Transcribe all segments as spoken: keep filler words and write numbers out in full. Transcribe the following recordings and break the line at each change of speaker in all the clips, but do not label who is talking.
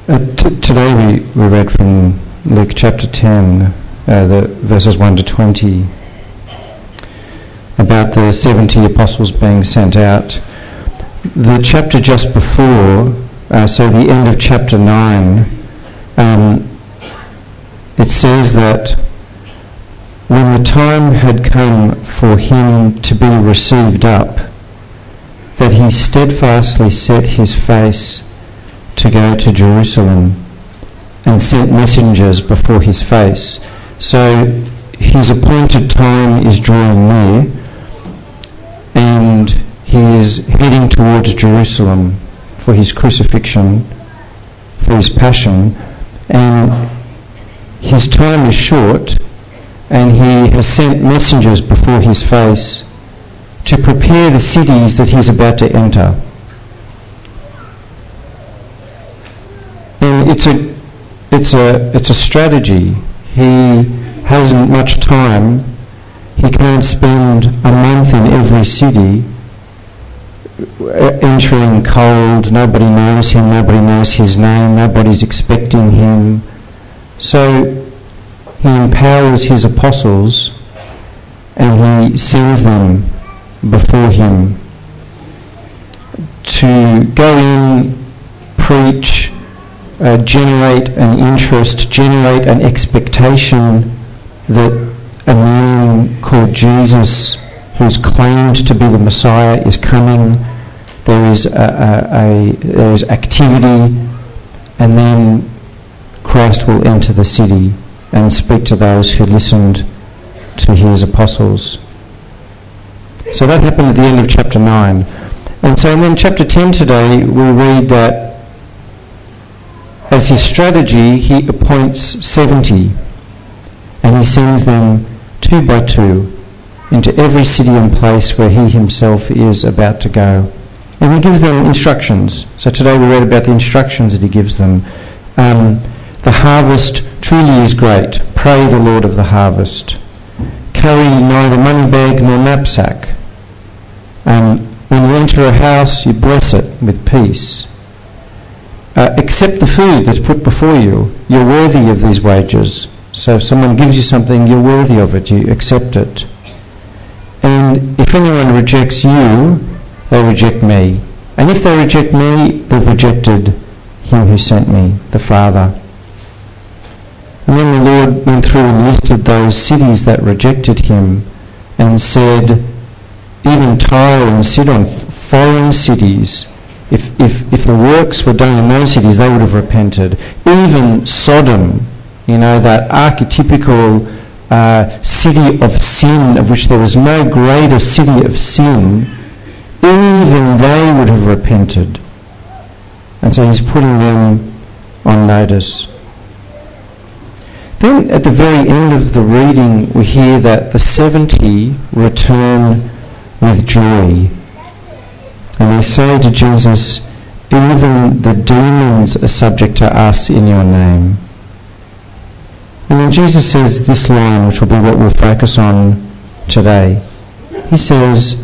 Uh, t- today we, we read from Luke chapter ten, uh, the verses one to twenty, about the seventy apostles being sent out. The chapter just before, uh, so the end of chapter nine, um, it says that when the time had come for him to be received up, that he steadfastly set his face to go to Jerusalem and sent messengers before his face. So his appointed time is drawing near, and he is heading towards Jerusalem for his crucifixion, for his passion, and his time is short, and he has sent messengers before his face to prepare the cities that he's about to enter. And it's a, it's a, it's a strategy. He hasn't much time. He can't spend a month in every city, entering cold. Nobody knows him. Nobody knows his name. Nobody's expecting him. So he empowers his apostles and he sends them before him to go in, preach, uh, generate an interest, generate an expectation that a man called Jesus, who's claimed to be the Messiah, is coming. There is a, a, a there is activity, and then Christ will enter the city and speak to those who listened to his apostles. So that happened at the end of chapter nine. And so in chapter ten today we read that as his strategy he appoints seventy, and he sends them two by two into every city and place where he himself is about to go. And he gives them instructions. So today we read about the instructions that he gives them. Um, the harvest truly is great. Pray the Lord of the harvest. Carry neither money bag nor knapsack. Um, when you enter a house, you bless it with peace. Uh, accept the food that's put before you. You're worthy of these wages. So if someone gives you something, you're worthy of it. You accept it. And if anyone rejects you, they reject me. And if they reject me, they've rejected him who sent me, the Father. And then the Lord went through and listed those cities that rejected him and said, even Tyre and Sidon, foreign cities, if, if, if the works were done in those cities, they would have repented. Even Sodom, you know, that archetypical uh, city of sin, of which there was no greater city of sin, even they would have repented. And so he's putting them on notice. Then at the very end of the reading we hear that the seventy return with joy. And they say to Jesus, even the demons are subject to us in your name. And then Jesus says this line, which will be what we'll focus on today. He says,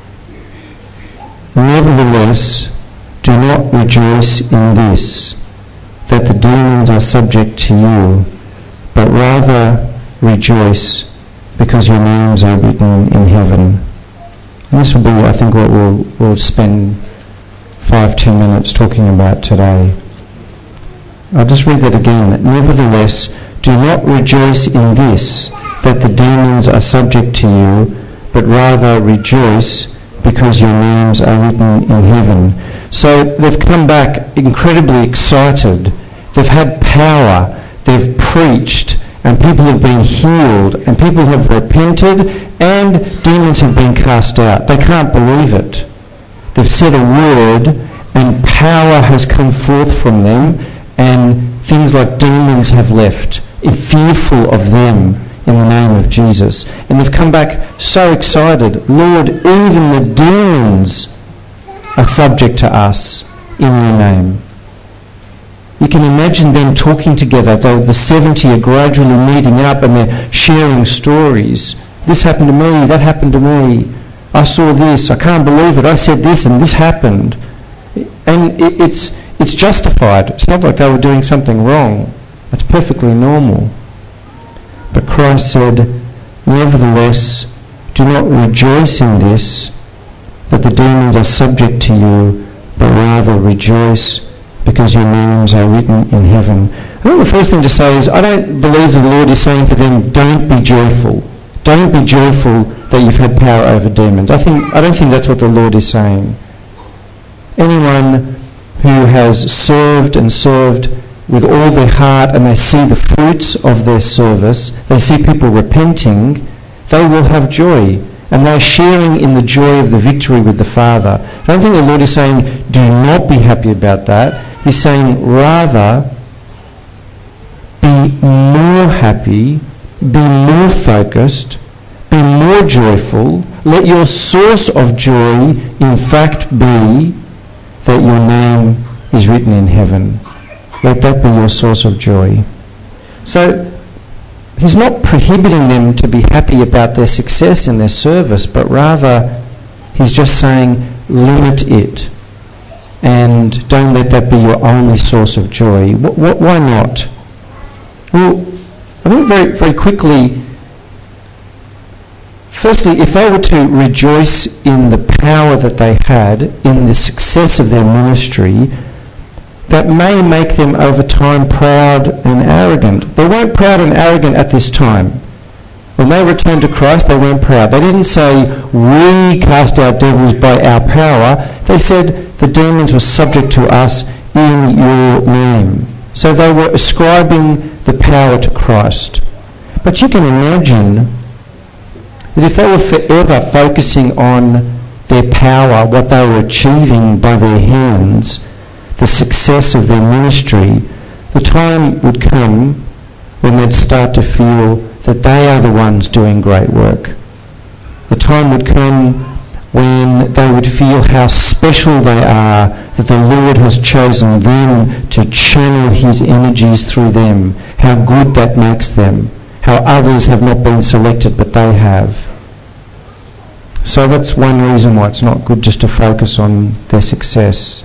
nevertheless, do not rejoice in this, that the demons are subject to you, but rather rejoice because your names are written in heaven. And this will be, I think, what we'll, we'll spend five, ten minutes talking about today. I'll just read that again. Nevertheless, do not rejoice in this, that the demons are subject to you, but rather rejoice because your names are written in heaven. So they've come back incredibly excited. They've had power. They've preached, and people have been healed, and people have repented, and demons have been cast out. They can't believe it. They've said a word, and power has come forth from them, and things like demons have left, fearful of them in the name of Jesus. And they've come back so excited. Lord, even the demons are subject to us in your name. You can imagine them talking together, though the seventy are gradually meeting up and they're sharing stories. This happened to me, that happened to me. I saw this, I can't believe it, I said this and this happened. And it's it's justified. It's not like they were doing something wrong. It's perfectly normal. But Christ said, nevertheless, do not rejoice in this, that the demons are subject to you, but rather rejoice because your names are written in heaven. I think the first thing to say is, I don't believe the Lord is saying to them, don't be joyful. Don't be joyful that you've had power over demons. I think I don't think that's what the Lord is saying. Anyone who has served and served with all their heart and they see the fruits of their service, they see people repenting, they will have joy. And they're sharing in the joy of the victory with the Father. I don't think the Lord is saying, do not be happy about that. He's saying, rather, be more happy, be more focused, be more joyful. Let your source of joy, in fact, be that your name is written in heaven. Let that be your source of joy. So, he's not prohibiting them to be happy about their success in their service, but rather he's just saying limit it and don't let that be your only source of joy. Wh- wh- why not? Well, I think very, very quickly, firstly, if they were to rejoice in the power that they had, in the success of their ministry, that may make them over time proud and arrogant. They weren't proud and arrogant at this time. When they returned to Christ, they weren't proud. They didn't say, we cast out devils by our power. They said, the demons were subject to us in your name. So they were ascribing the power to Christ. But you can imagine that if they were forever focusing on their power, what they were achieving by their hands, the success of their ministry, the time would come when they'd start to feel that they are the ones doing great work. The time would come when they would feel how special they are, that the Lord has chosen them to channel his energies through them, how good that makes them, how others have not been selected but they have. So that's one reason why it's not good just to focus on their success.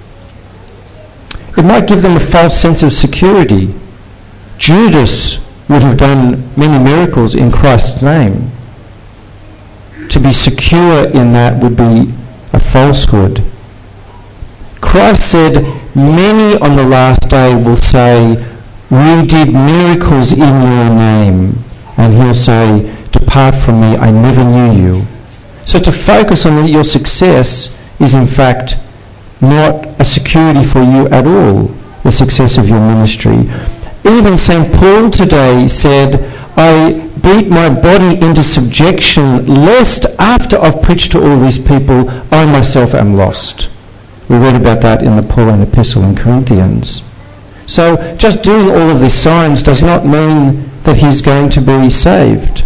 It might give them a false sense of security. Judas would have done many miracles in Christ's name. To be secure in that would be a falsehood. Christ said, many on the last day will say, we did miracles in your name. And he'll say, depart from me, I never knew you. So to focus on your success is in fact not a security for you at all, the success of your ministry. Even Saint Paul today said, I beat my body into subjection lest after I've preached to all these people, I myself am lost. We read about that in the Pauline epistle in Corinthians. So just doing all of these signs does not mean that he's going to be saved.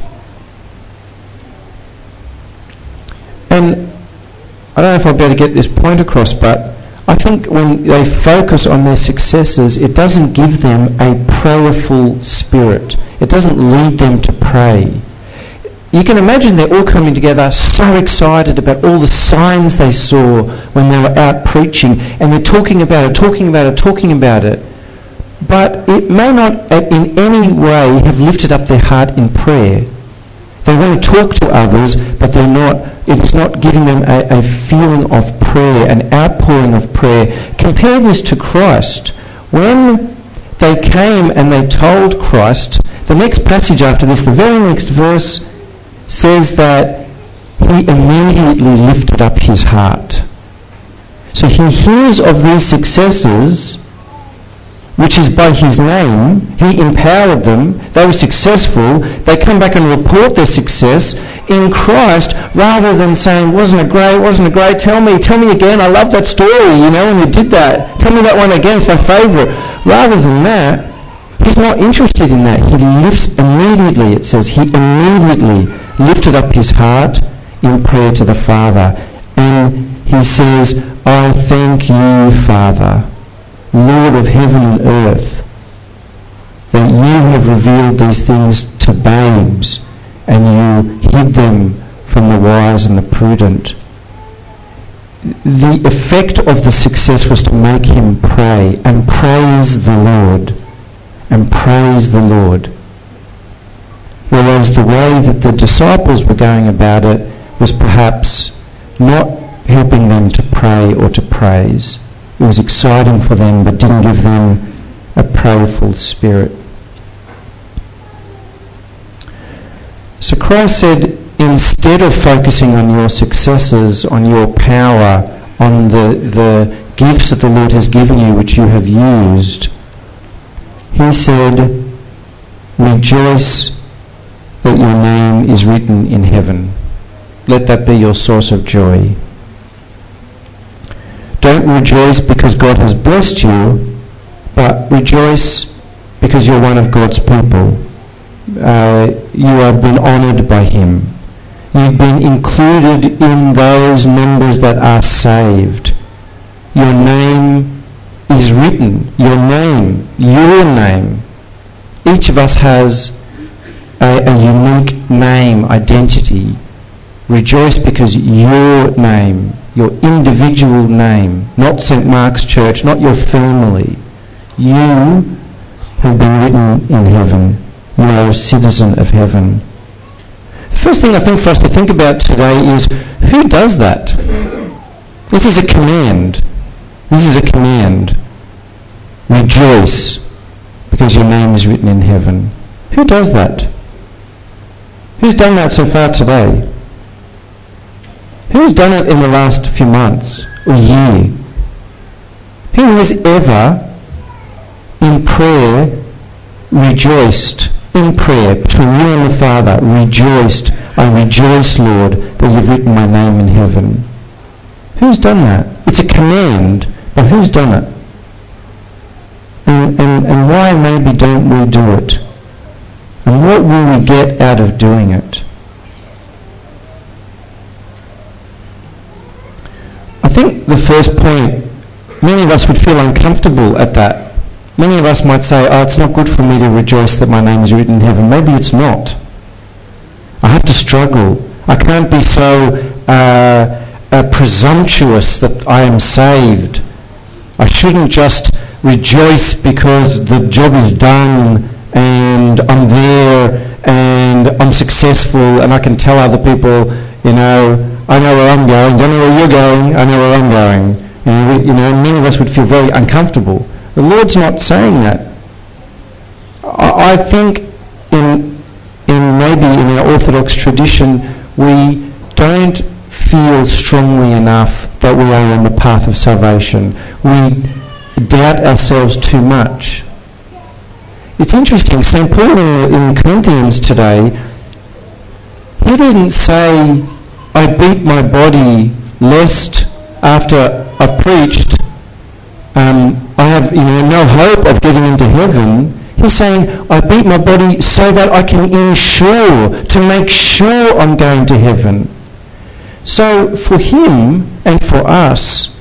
And I don't know if I'll be able to get this point across, but I think when they focus on their successes, it doesn't give them a prayerful spirit. It doesn't lead them to pray. You can imagine they're all coming together so excited about all the signs they saw when they were out preaching, and they're talking about it, talking about it, talking about it. But it may not in any way have lifted up their heart in prayer. They want to talk to others, but they're not. It is not giving them a, a feeling of prayer, an outpouring of prayer. Compare this to Christ. When they came and they told Christ, the next passage after this, the very next verse, says that he immediately lifted up his heart. So he hears of these successes, which is by his name. He empowered them. They were successful. They come back and report their success in Christ, rather than saying, wasn't it great, wasn't it great, tell me, tell me again, I love that story, you know, when you did that. Tell me that one again, it's my favourite. Rather than that, he's not interested in that. He lifts immediately, it says, he immediately lifted up his heart in prayer to the Father. And he says, I thank you, Father, Lord of heaven and earth, that you have revealed these things to babes and you hid them from the wise and the prudent. the effect of the success was to make him pray and praise the Lord. And praise the Lord. Whereas the way that the disciples were going about it was perhaps not helping them to pray or to praise. It was exciting for them, but didn't give them a prayerful spirit. So Christ said, instead of focusing on your successes, on your power, on the, the gifts that the Lord has given you which you have used, he said, rejoice that your name is written in heaven. Let that be your source of joy. Don't rejoice because God has blessed you, but rejoice because you're one of God's people. Uh, you have been honoured by him. You've been included in those numbers that are saved. Your name is written. Your name, your name. Each of us has a, a unique name, identity. Rejoice because your name, your individual name, not Saint Mark's Church, not your family. You have been written in heaven. You are a citizen of heaven. First thing I think for us to think about today is, who does that? This is a command. This is a command. Rejoice because your name is written in heaven. Who does that? Who's done that so far today? Who's done it in the last few months or year? Who has ever in prayer rejoiced in prayer between you and the Father, rejoiced, I rejoice, Lord, that you've written my name in heaven? Who's done that? It's a command, but who's done it? And, and, and why maybe don't we do it? And what will we get out of doing it? I think the first point, many of us would feel uncomfortable at that. Many of us might say, oh, it's not good for me to rejoice that my name is written in heaven. Maybe it's not. I have to struggle. I can't be so uh, uh, presumptuous that I am saved. I shouldn't just rejoice because the job is done and I'm there and I'm successful and I can tell other people, you know, I know where I'm going, don't know where you're going, I know where I'm going. You know, we, you know, many of us would feel very uncomfortable. The Lord's not saying that. I, I think in, in maybe in our Orthodox tradition, we don't feel strongly enough that we are on the path of salvation. We doubt ourselves too much. It's interesting, Saint Paul in, in Corinthians today, he didn't say, I beat my body lest after I've preached, um, I have you know no hope of getting into heaven. He's saying, I beat my body so that I can ensure, to make sure I'm going to heaven. So for him and for us,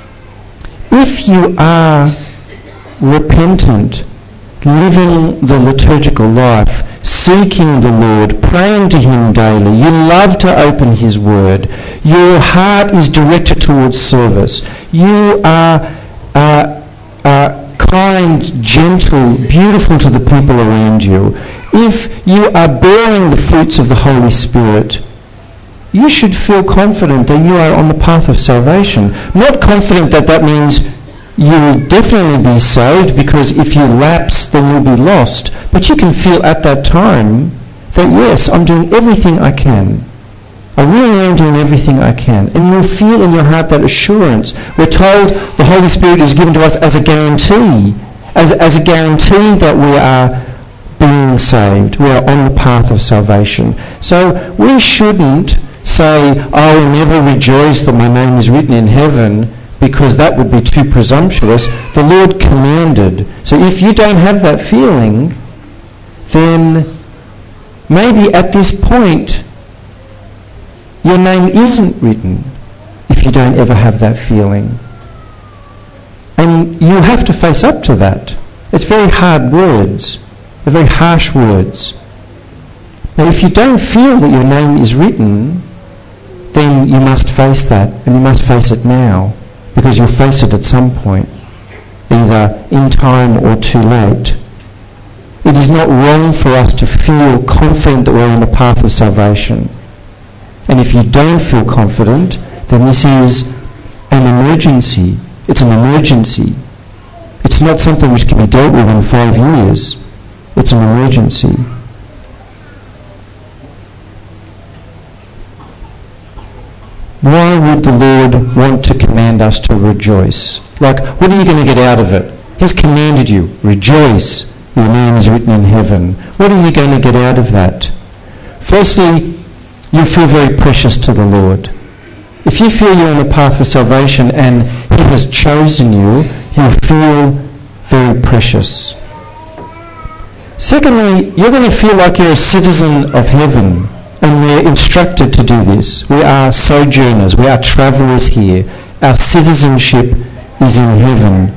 if you are repentant, living the liturgical life, seeking the Lord, praying to him daily, you love to open his word, your heart is directed towards service, you are uh, uh, kind, gentle, beautiful to the people around you, if you are bearing the fruits of the Holy Spirit, you should feel confident that you are on the path of salvation. Not confident that that means you will definitely be saved, because if you lapse then you'll be lost. But you can feel at that time that yes, I'm doing everything I can. I really am doing everything I can. And you'll feel in your heart that assurance. We're told the Holy Spirit is given to us as a guarantee, as, as a guarantee that we are being saved. We are on the path of salvation. So we shouldn't say, I will never rejoice that my name is written in heaven, because that would be too presumptuous. The Lord commanded. So if you don't have that feeling, then maybe at this point your name isn't written, if you don't ever have that feeling. And you have to face up to that. It's very hard words. They're very harsh words. But if you don't feel that your name is written, then you must face that, and you must face it now, because you'll face it at some point, either in time or too late. It is not wrong for us to feel confident that we're on the path of salvation. And if you don't feel confident, then this is an emergency. It's an emergency. It's not something which can be dealt with in five years. It's an emergency. Why would the Lord want to command us to rejoice? Like, what are you going to get out of it? He's commanded you, rejoice, your name is written in heaven. What are you going to get out of that? Firstly, you feel very precious to the Lord. If you feel you're on the path of salvation and He has chosen you, you'll feel very precious. Secondly, you're going to feel like you're a citizen of heaven, and we're instructed to do this. We are sojourners, we are travellers here. Our citizenship is in heaven.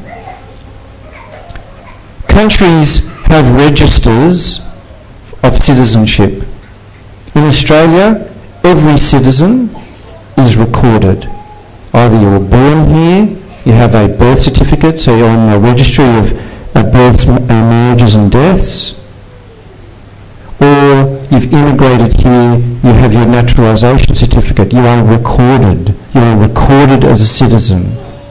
Countries have registers of citizenship. In Australia, every citizen is recorded. Either you were born here, you have a birth certificate, so you're on the registry of uh, births, uh, marriages and deaths, or you've immigrated here, you have your naturalisation certificate, you are recorded. You are recorded as a citizen.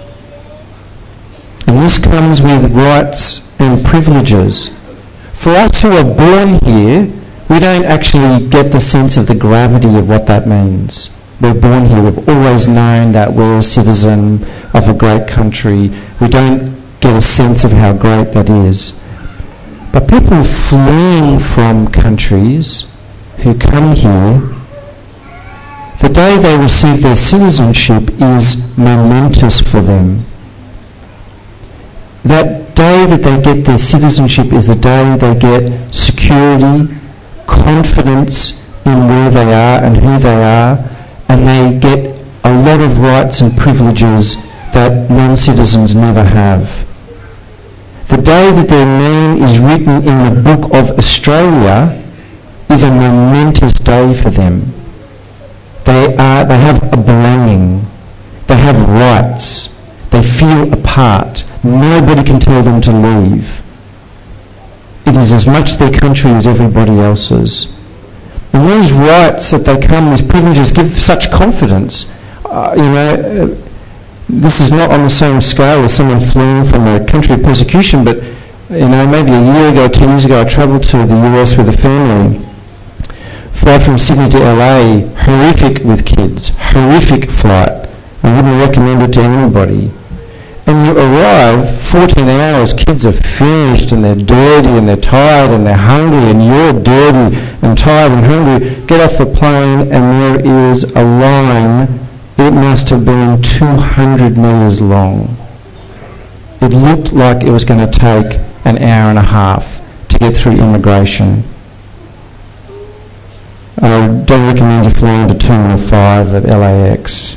And this comes with rights and privileges. For us who are born here, we don't actually get the sense of the gravity of what that means. We're born here, we've always known that we're a citizen of a great country. We don't get a sense of how great that is. But people fleeing from countries who come here, the day they receive their citizenship is momentous for them. That day that they get their citizenship is the day they get security, confidence in where they are and who they are, and they get a lot of rights and privileges that non-citizens never have. The day that their name is written in the book of Australia is a momentous day for them. They are, they have a belonging. They have rights. They feel a part. Nobody can tell them to leave. It is as much their country as everybody else's. And these rights that they come, these privileges, give such confidence. Uh, you know, uh, this is not on the same scale as someone fleeing from a country of persecution, but you know, maybe a year ago, two years ago, I travelled to the U S with a family. Fly from Sydney to L A, horrific with kids, horrific flight. I wouldn't recommend it to anybody. And you arrive, fourteen hours, kids are finished and they're dirty and they're tired and they're hungry, and you're dirty and tired and hungry. Get off the plane and there is a line. It must have been two hundred metres long. It looked like it was going to take an hour and a half to get through immigration. I don't recommend you flying to Terminal five at L A X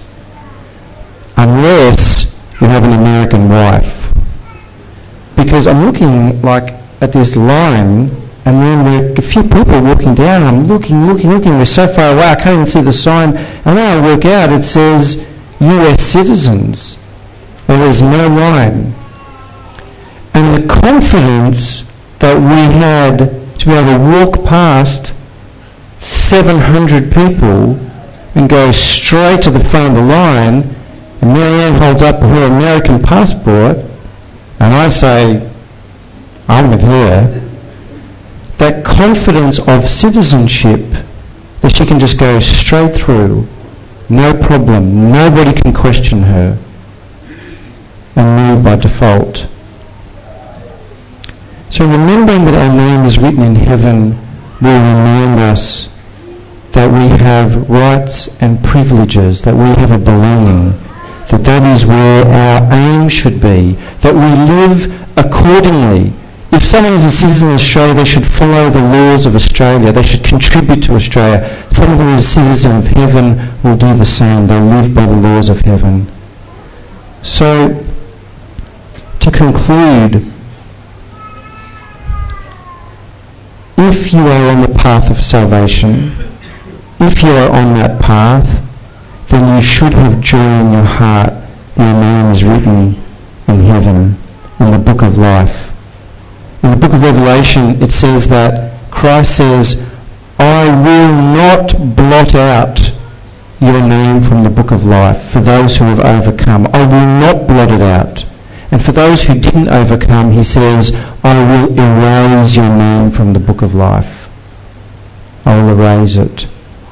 unless you have an American wife. Because I'm looking like at this line, and then there are a few people walking down, and I'm looking, looking, looking, we're so far away I can't even see the sign, and then I work out it says U S citizens, and there's no line. And the confidence that we had to be able to walk past seven hundred people and go straight to the front of the line, and Marianne holds up her American passport, and I say, I'm with her. That confidence of citizenship, that she can just go straight through, no problem, nobody can question her, and move by default. So remembering that our name is written in heaven will remind us that we have rights and privileges, that we have a belonging, that that is where our aim should be, that we live accordingly. If someone is a citizen of Australia, they should follow the laws of Australia. They should contribute to Australia. Someone who is a citizen of heaven will do the same. They'll live by the laws of heaven. So, to conclude, if you are on the path of salvation, if you are on that path, then you should have joy in your heart that your name is written in heaven, in the book of life. In the book of Revelation, it says that Christ says, I will not blot out your name from the book of life for those who have overcome. I will not blot it out. And for those who didn't overcome, he says, I will erase your name from the book of life. I will erase it.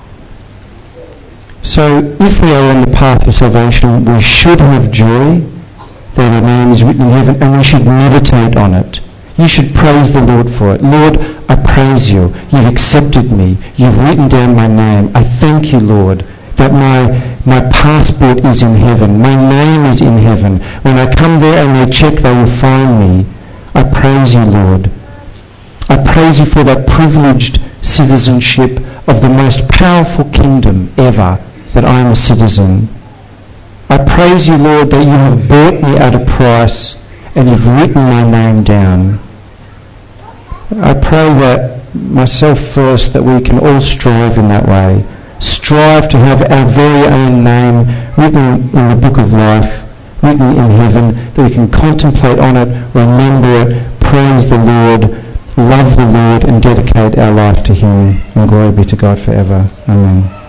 So if we are on the path of salvation, we should have joy that our name is written in heaven, and we should meditate on it. You should praise the Lord for it. Lord, I praise you. You've accepted me. You've written down my name. I thank you, Lord, that my my passport is in heaven. My name is in heaven. When I come there and they check, they will find me. I praise you, Lord. I praise you for that privileged citizenship of the most powerful kingdom ever, that I am a citizen. I praise you, Lord, that you have bought me at a price and you've written my name down. I pray that myself first, that we can all strive in that way. Strive to have our very own name written in the book of life, written in heaven, that we can contemplate on it, remember it, praise the Lord, love the Lord, and dedicate our life to him. And glory be to God forever. Amen.